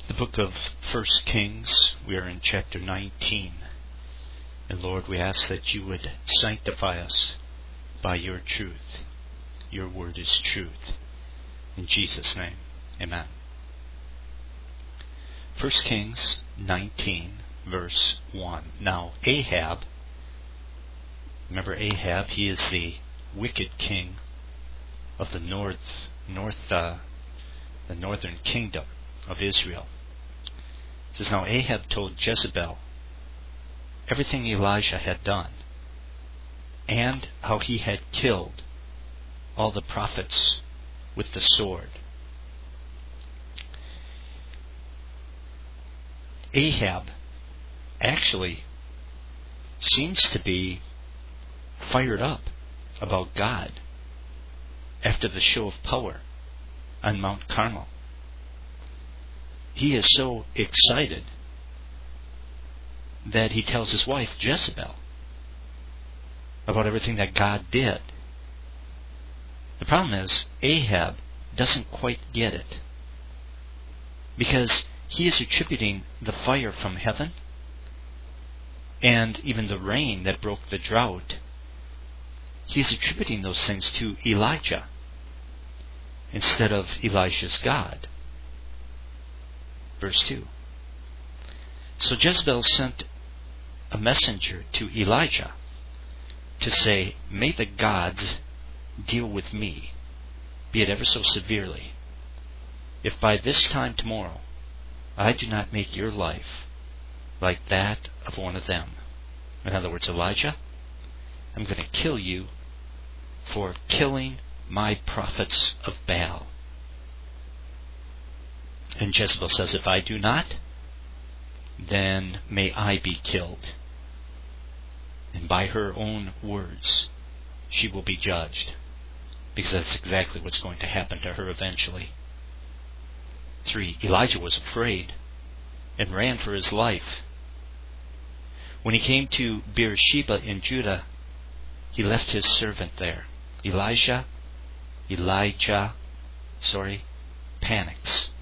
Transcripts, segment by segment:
The book of 1 Kings, we are in chapter 19. And Lord, we ask that you would sanctify us by your truth. Your word is truth. In Jesus' name, amen. 1 Kings 19, verse 1. Now Ahab, remember Ahab, he is the wicked king of the northern kingdom of Israel. It says, now Ahab told Jezebel everything Elijah had done, and how he had killed all the prophets with the sword. Ahab actually seems to be fired up about God after the show of power on Mount Carmel. He is so excited that he tells his wife Jezebel about everything that God did. The problem is Ahab doesn't quite get it, because he is attributing the fire from heaven and even the rain that broke the drought. He is attributing those things to Elijah instead of Elijah's God. Verse 2. So Jezebel sent a messenger to Elijah to say, may the gods deal with me, be it ever so severely, if by this time tomorrow I do not make your life like that of one of them. In other words, Elijah, I'm going to kill you for killing my prophets of Baal. And Jezebel says, if I do not, then may I be killed. And by her own words, she will be judged, because that's exactly what's going to happen to her eventually. 3. Elijah was afraid and ran for his life. When he came to Beersheba in Judah, he left his servant there. Elijah panics.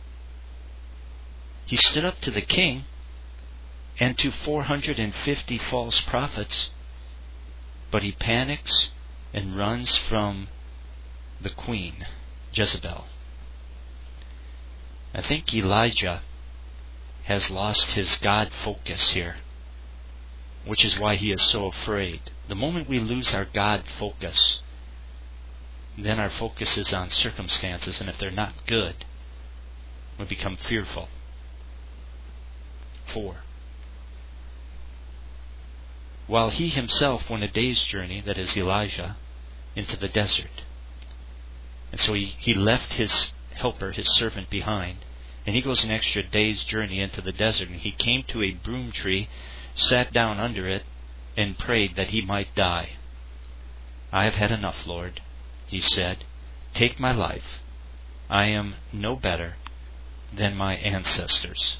He stood up to the king and to 450 false prophets, but he panics and runs from the queen, Jezebel. I think Elijah has lost his God focus here, which is why he is so afraid. The moment we lose our God focus, then our focus is on circumstances, and if they're not good, we become fearful. 4. While he himself went a day's journey, that is Elijah, into the desert. And so he left his helper, his servant, behind, and he goes an extra day's journey into the desert, and he came to a broom tree, sat down under it, and prayed that he might die. I have had enough, Lord, he said. Take my life. I am no better than my ancestors.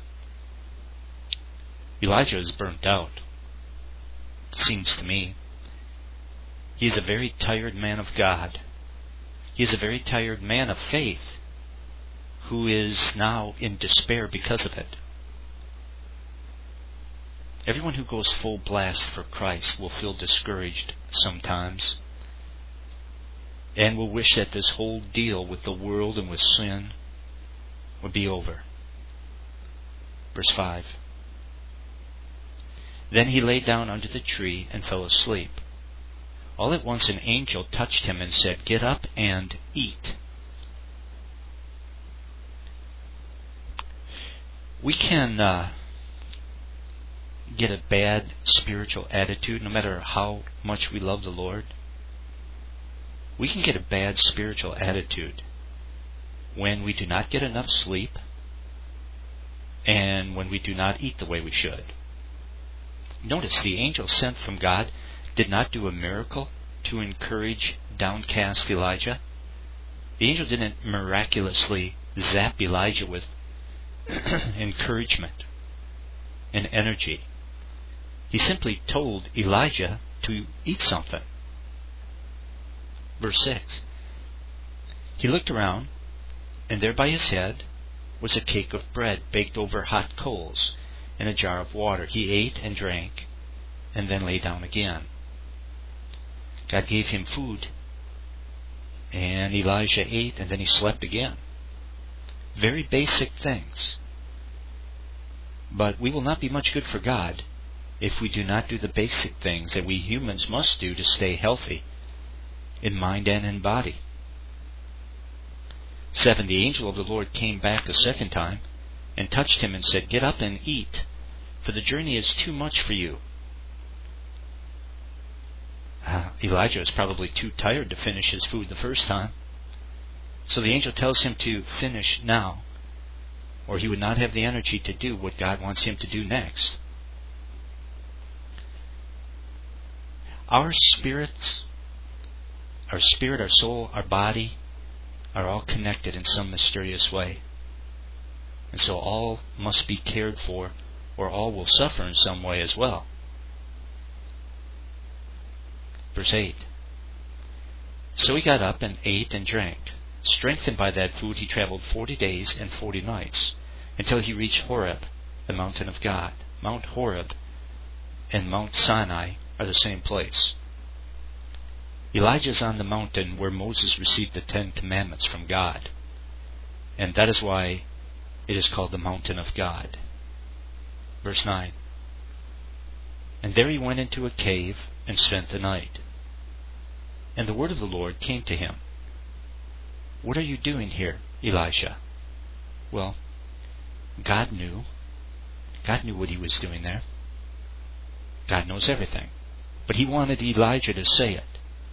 Elijah is burnt out, seems to me. He is a very tired man of God. He is a very tired man of faith who is now in despair because of it. Everyone who goes full blast for Christ will feel discouraged sometimes and will wish that this whole deal with the world and with sin would be over. Verse 5. Then he lay down under the tree and fell asleep. All at once an angel touched him and said, get up and eat. We can get a bad spiritual attitude no matter how much we love the Lord. We can get a bad spiritual attitude when we do not get enough sleep and when we do not eat the way we should. Notice the angel sent from God did not do a miracle to encourage downcast Elijah. The angel didn't miraculously zap Elijah with encouragement and energy. He simply told Elijah to eat something. Verse 6. He looked around, and there by his head was a cake of bread baked over hot coals and a jar of water. He ate and drank and then lay down again. God gave him food, and Elijah ate and then he slept again. Very basic things. But we will not be much good for God if we do not do the basic things that we humans must do to stay healthy in mind and in body. 7. The angel of the Lord came back a second time and touched him and said, "Get up and eat, for the journey is too much for you." Elijah was probably too tired to finish his food the first time. So the angel tells him to finish now, or he would not have the energy to do what God wants him to do next. Our spirits, our soul, our body are all connected in some mysterious way. And so all must be cared for, or all will suffer in some way as well. Verse 8. So he got up and ate and drank. Strengthened by that food, he traveled 40 days and 40 nights, until he reached Horeb, the mountain of God. Mount Horeb and Mount Sinai are the same place. Elijah is on the mountain where Moses received the 10 Commandments from God. And that is why it is called the mountain of God. Verse 9. And there he went into a cave and spent the night. And the word of the Lord came to him. "What are you doing here, Elijah?" Well, God knew. God knew what he was doing there. God knows everything. But he wanted Elijah to say it.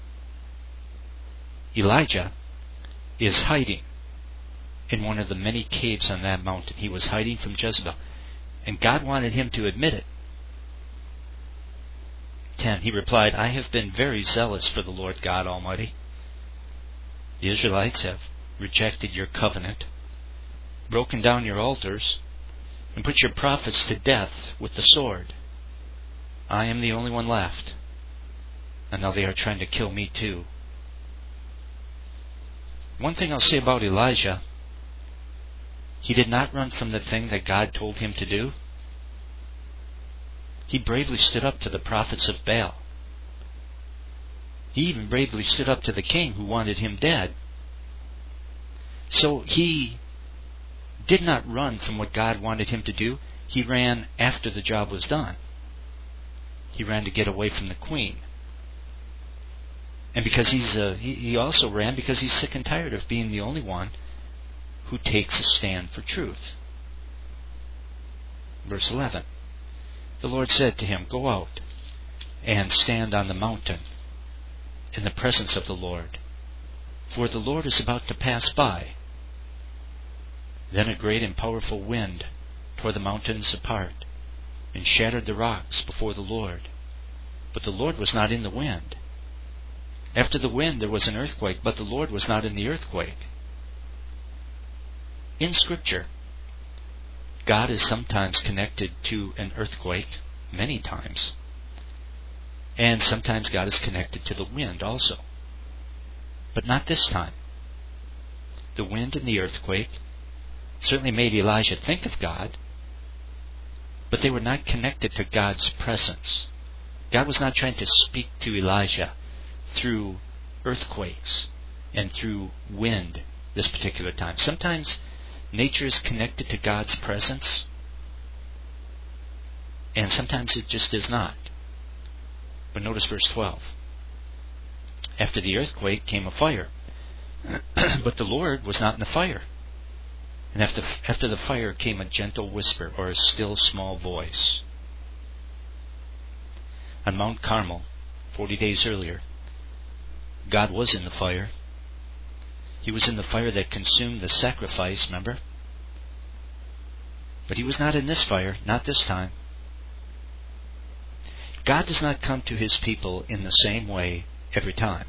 Elijah is hiding in one of the many caves on that mountain. He was hiding from Jezebel. And God wanted him to admit it. 10. He replied, "I have been very zealous for the Lord God Almighty. The Israelites have rejected your covenant, broken down your altars, and put your prophets to death with the sword. I am the only one left, and now they are trying to kill me too." One thing I'll say about Elijah, he did not run from the thing that God told him to do. He bravely stood up to the prophets of Baal. He even bravely stood up to the king who wanted him dead. So he did not run from what God wanted him to do. He ran after the job was done. He ran to get away from the queen. And because he also ran because he's sick and tired of being the only one who takes a stand for truth. Verse 11. The Lord said to him, "Go out and stand on the mountain in the presence of the Lord, for the Lord is about to pass by." Then a great and powerful wind tore the mountains apart and shattered the rocks before the Lord. But the Lord was not in the wind. After the wind there was an earthquake, but the Lord was not in the earthquake. In Scripture, God is sometimes connected to an earthquake, many times. And sometimes God is connected to the wind also. But not this time. The wind and the earthquake certainly made Elijah think of God, but they were not connected to God's presence. God was not trying to speak to Elijah through earthquakes and through wind this particular time. Sometimes nature is connected to God's presence, and sometimes it just is not. But notice verse 12. After the earthquake came a fire, but the Lord was not in the fire. And after the fire came a gentle whisper, or a still small voice. On Mount Carmel, 40 days earlier, God was in the fire. He was in the fire that consumed the sacrifice, remember? But he was not in this fire, not this time. God does not come to his people in the same way every time.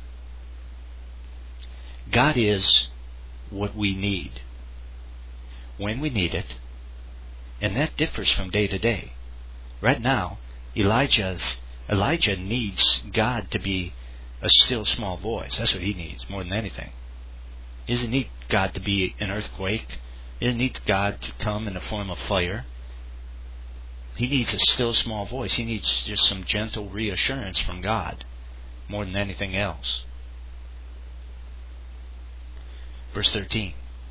God is what we need, when we need it, and that differs from day to day. Right now, Elijah needs God to be a still small voice. That's what he needs more than anything. He doesn't need God to be an earthquake He doesn't need God to come in the form of fire. He needs a still small voice. He needs just some gentle reassurance from God more than anything else. Verse 13.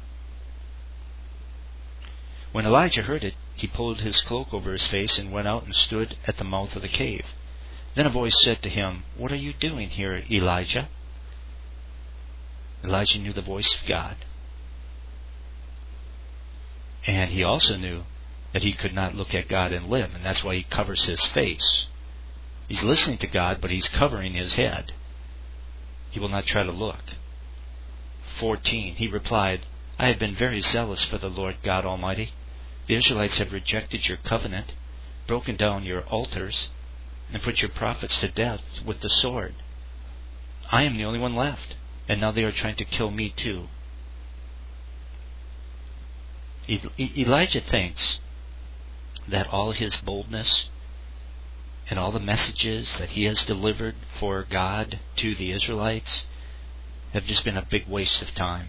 When Elijah heard it, he pulled his cloak over his face and went out and stood at the mouth of the cave. Then a voice said to him, "What are you doing here, Elijah?" Elijah knew the voice of God. And he also knew that he could not look at God and live, and that's why he covers his face. He's listening to God, but he's covering his head. He will not try to look. 14. He replied, "I have been very zealous for the Lord God Almighty. The Israelites have rejected your covenant, broken down your altars, and put your prophets to death with the sword. I am the only one left, and now they are trying to kill me too." Elijah thinks that all his boldness and all the messages that he has delivered for God to the Israelites have just been a big waste of time.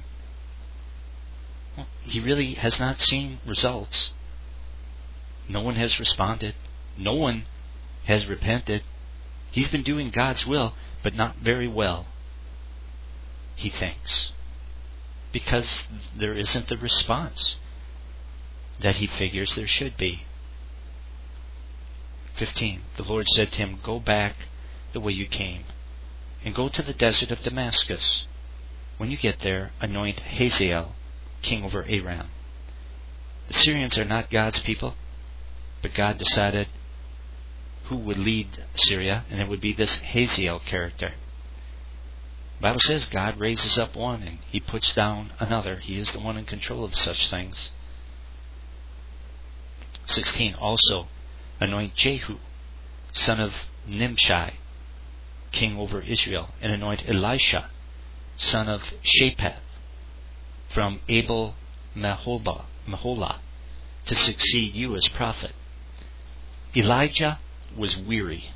He really has not seen results. No one has responded. No one has repented. He's been doing God's will, but not very well, he thinks, because there isn't the response that he figures there should be. 15. The Lord said to him, "Go back the way you came, and go to the desert of Damascus. When you get there, anoint Hazael king over Aram." The Syrians are not God's people, but God decided who would lead Syria, and it would be this Hazael character. The Bible says God raises up one and he puts down another. He is the one in control of such things. 16. Also, anoint Jehu, son of Nimshi, king over Israel, and anoint Elisha, son of Shaphat, from Abel Meholah, to succeed you as prophet. Elijah was weary.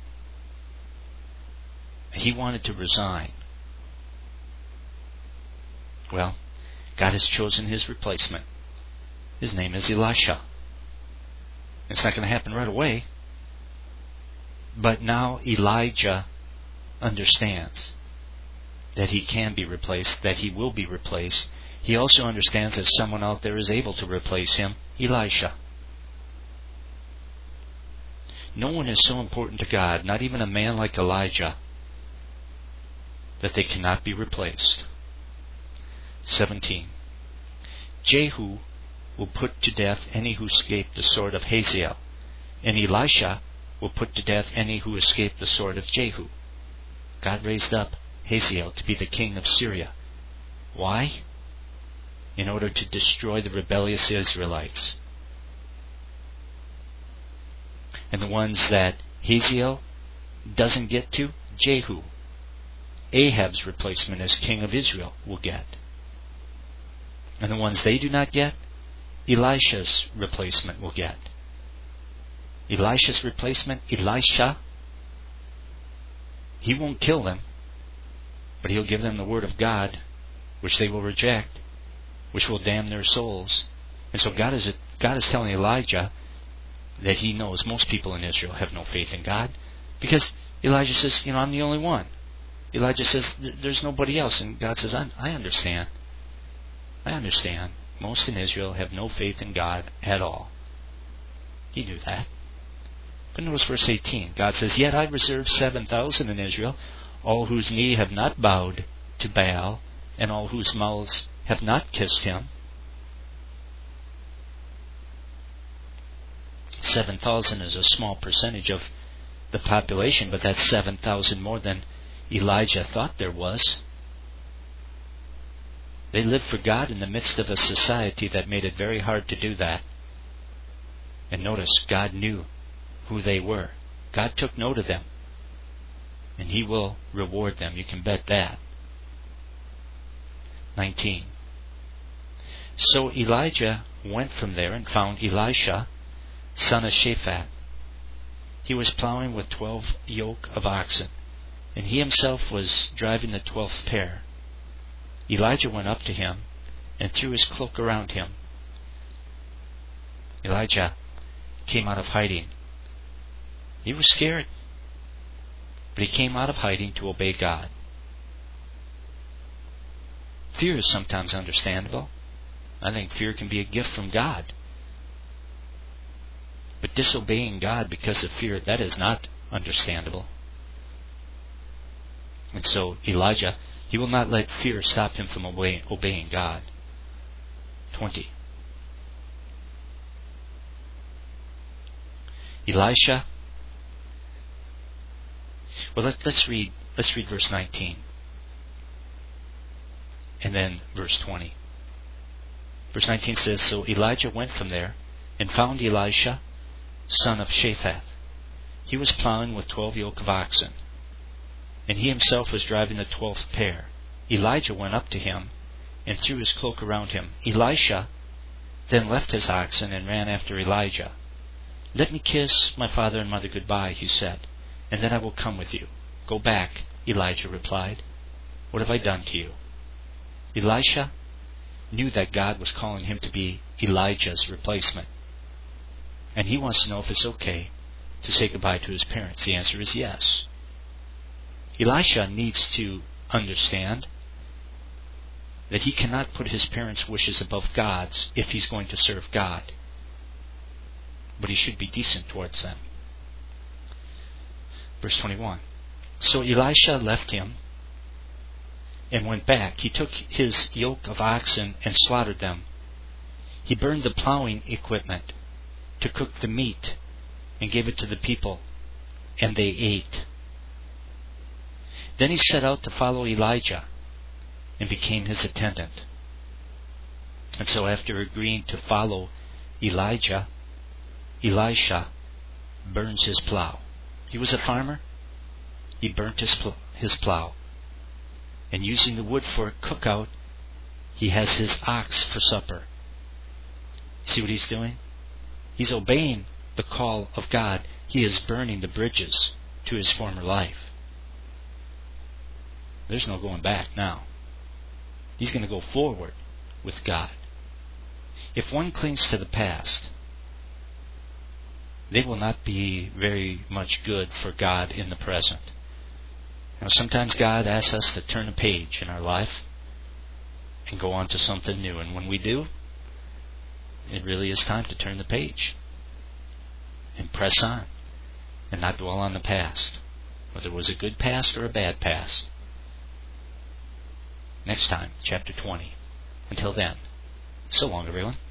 He wanted to resign. Well, God has chosen his replacement. His name is Elisha. It's not going to happen right away. But now Elijah understands that he can be replaced, that he will be replaced. He also understands that someone out there is able to replace him, Elisha. No one is so important to God, not even a man like Elijah, that they cannot be replaced. 17. Jehu will put to death any who escape the sword of Hazael, and Elisha will put to death any who escape the sword of Jehu. God raised up Hazael to be the king of Syria. Why? In order to destroy the rebellious Israelites. And the ones that Hazael doesn't get to, Jehu, Ahab's replacement as king of Israel, will get. And the ones they do not get, Elisha's replacement will get. Elisha's replacement, Elisha, he won't kill them, but he'll give them the word of God, which they will reject, which will damn their souls. And so God is telling Elijah that he knows most people in Israel have no faith in God, because Elijah says, I'm the only one. Elijah says, there's nobody else. And God says, I understand. I understand. Most in Israel have no faith in God at all. He knew that. But notice verse 18. God says, "Yet I reserve 7,000 in Israel, all whose knee have not bowed to Baal, and all whose mouths have not kissed him." 7,000 is a small percentage of the population, but that's 7,000 more than Elijah thought there was. They lived for God in the midst of a society that made it very hard to do that. And notice, God knew who they were. God took note of them. And he will reward them. You can bet that. 19. So Elijah went from there and found Elisha, son of Shaphat. He was plowing with 12 yoke of oxen, and he himself was driving the 12th pair. Elijah went up to him and threw his cloak around him Elijah came out of hiding. He was scared, but he came out of hiding to obey God. Fear is sometimes understandable. I think fear can be a gift from God. But disobeying God because of fear, that is not understandable. And so Elijah, he will not let fear stop him from obeying God. 20. Elisha. Well, let's read verse 19. And then verse 20. Verse 19 says, So Elijah went from there and found Elisha, son of Shaphat. He was plowing with 12 yoke of oxen, and he himself was driving the 12th pair. Elijah went up to him and threw his cloak around him. Elisha then left his oxen and ran after Elijah. Let me kiss my father and mother goodbye, he said, and then I will come with you. Go back, Elijah replied. What have I done to you? Elisha knew that God was calling him to be Elijah's replacement. And he wants to know if it's okay to say goodbye to his parents. The answer is yes. Elisha needs to understand that he cannot put his parents' wishes above God's if he's going to serve God. But he should be decent towards them. Verse 21. So Elisha left him and went back. He took his yoke of oxen and slaughtered them. He burned the plowing equipment to cook the meat and gave it to the people, and they ate. Then he set out to follow Elijah and became his attendant. And so after agreeing to follow Elijah, Elisha burns his plow. He was a farmer. He burnt his plow. And using the wood for a cookout, he has his ox for supper. See what he's doing? He's obeying the call of God. He is burning the bridges to his former life. There's no going back now. He's going to go forward with God. If one clings to the past, they will not be very much good for God in the present. Now, sometimes God asks us to turn a page in our life and go on to something new. And when we do, it really is time to turn the page and press on and not dwell on the past, whether it was a good past or a bad past. Next time, chapter 20. Until then, so long, everyone.